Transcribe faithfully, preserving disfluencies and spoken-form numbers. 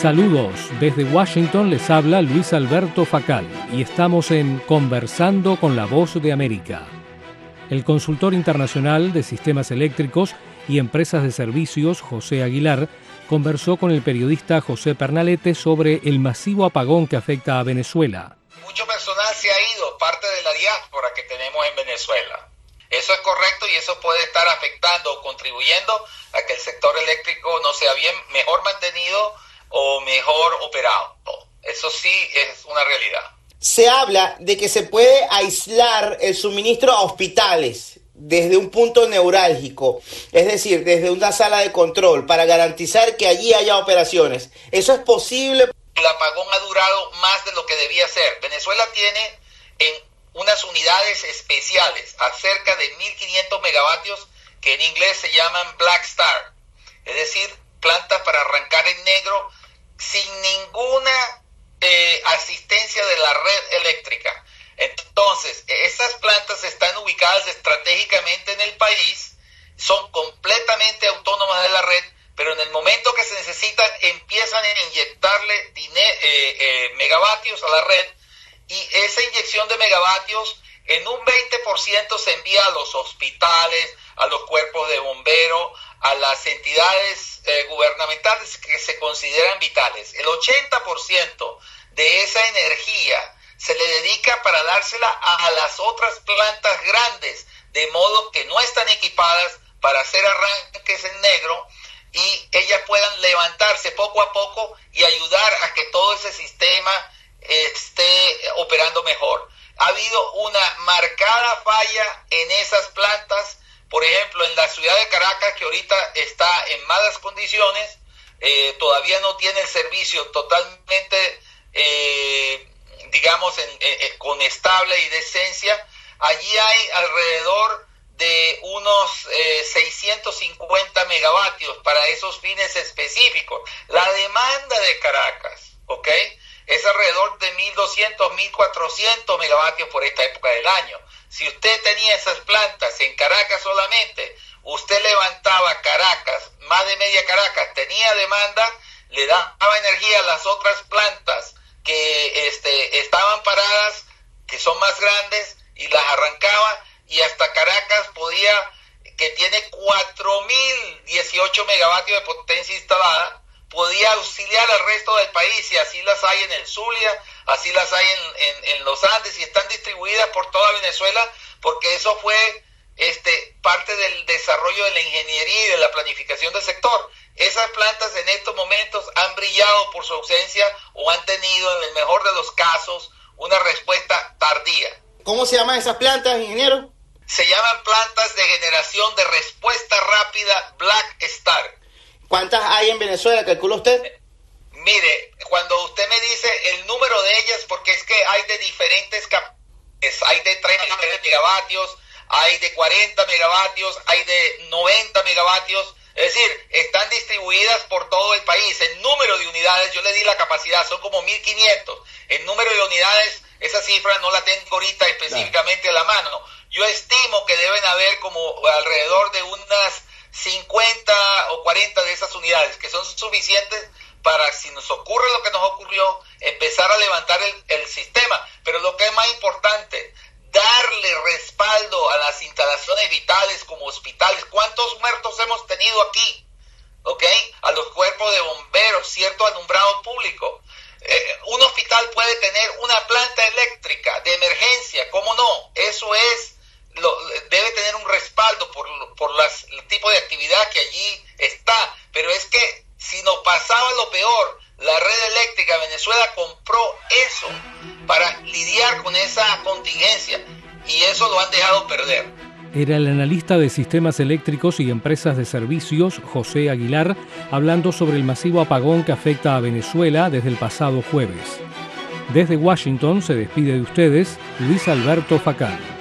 Saludos, desde Washington les habla Luis Alberto Facal y estamos en Conversando con la Voz de América. El consultor internacional de sistemas eléctricos y empresas de servicios, José Aguilar, conversó con el periodista José Pernalete sobre el masivo apagón que afecta a Venezuela. Mucho personal se ha ido, parte de la diáspora que tenemos en Venezuela. Eso es correcto y eso puede estar afectando o contribuyendo a que el sector eléctrico no sea bien, mejor mantenido o mejor operado. Eso sí es una realidad. Se habla de que se puede aislar el suministro a hospitales desde un punto neurálgico, es decir, desde una sala de control, para garantizar que allí haya operaciones. ¿Eso es posible? El apagón ha durado más de lo que debía ser. Venezuela tiene en unas unidades especiales a cerca de mil quinientos megavatios que en inglés se llaman Black Star, es decir, plantas para arrancar en negro sin ninguna eh, asistencia de la red eléctrica. Entonces, esas plantas están ubicadas estratégicamente en el país, son completamente autónomas de la red, pero en el momento que se necesitan empiezan a inyectarle diner- eh, eh, megavatios a la red, y esa inyección de megavatios en un veinte por ciento se envía a los hospitales, a los cuerpos de bomberos, a las entidades eh, gubernamentales que se consideran vitales. El ochenta por ciento de esa energía se le dedica para dársela a las otras plantas grandes, de modo que no están equipadas para hacer arranques en negro y ellas puedan levantarse poco a poco y ayudar a que todo ese sistema esté operando mejor. Ha habido una marcada falla en esas plantas, por ejemplo, en la ciudad de Caracas, que ahorita está en malas condiciones, eh, todavía no tiene el servicio totalmente, eh, digamos, en, en, con estable y decencia. Allí hay alrededor de unos eh, seiscientos cincuenta megavatios para esos fines específicos. La demanda de Caracas, ¿ok?, es alrededor de mil doscientos, mil cuatrocientos megavatios por esta época del año. Si usted tenía esas plantas en Caracas solamente, usted levantaba Caracas, más de media Caracas, tenía demanda, le daba energía a las otras plantas que este, estaban paradas, que son más grandes, y las arrancaba, y hasta Caracas podía, que tiene cuatro mil dieciocho megavatios de potencia instalada, podía auxiliar al resto del país, y así las hay en el Zulia, así las hay en, en, en los Andes, y están distribuidas por toda Venezuela, porque eso fue este, parte del desarrollo de la ingeniería y de la planificación del sector. Esas plantas en estos momentos han brillado por su ausencia o han tenido, en el mejor de los casos, una respuesta tardía. ¿Cómo se llaman esas plantas, ingeniero? Se llaman plantas de generación de respuesta rápida Black Star. ¿Cuántas hay en Venezuela, calcula usted? Mire, cuando usted me dice el número de ellas, porque es que hay de diferentes capacidades, hay de treinta megavatios, hay de cuarenta megavatios, hay de noventa megavatios, es decir, están distribuidas por todo el país. En número de unidades, yo le di la capacidad, son como mil quinientos. En número de unidades, esa cifra no la tengo ahorita específicamente a la mano. Yo estimo que deben haber como alrededor de unas cincuenta o cuarenta de esas unidades, que son suficientes para, si nos ocurre lo que nos ocurrió, empezar a levantar el, el sistema. Pero lo que es más importante, darle respaldo a las instalaciones vitales como hospitales. ¿Cuántos muertos hemos tenido aquí? ¿Ok? A los cuerpos de bomberos, cierto alumbrado público. Eh, un hospital puede tener una planta eléctrica de emergencia, ¿cómo no? Eso es Lo, debe tener un respaldo por, por las, el tipo de actividad que allí está, pero es que si nos pasaba lo peor, la red eléctrica de Venezuela compró eso para lidiar con esa contingencia y eso lo han dejado perder. Era el analista de sistemas eléctricos y empresas de servicios, José Aguilar, hablando sobre el masivo apagón que afecta a Venezuela desde el pasado jueves. Desde Washington se despide de ustedes Luis Alberto Facal.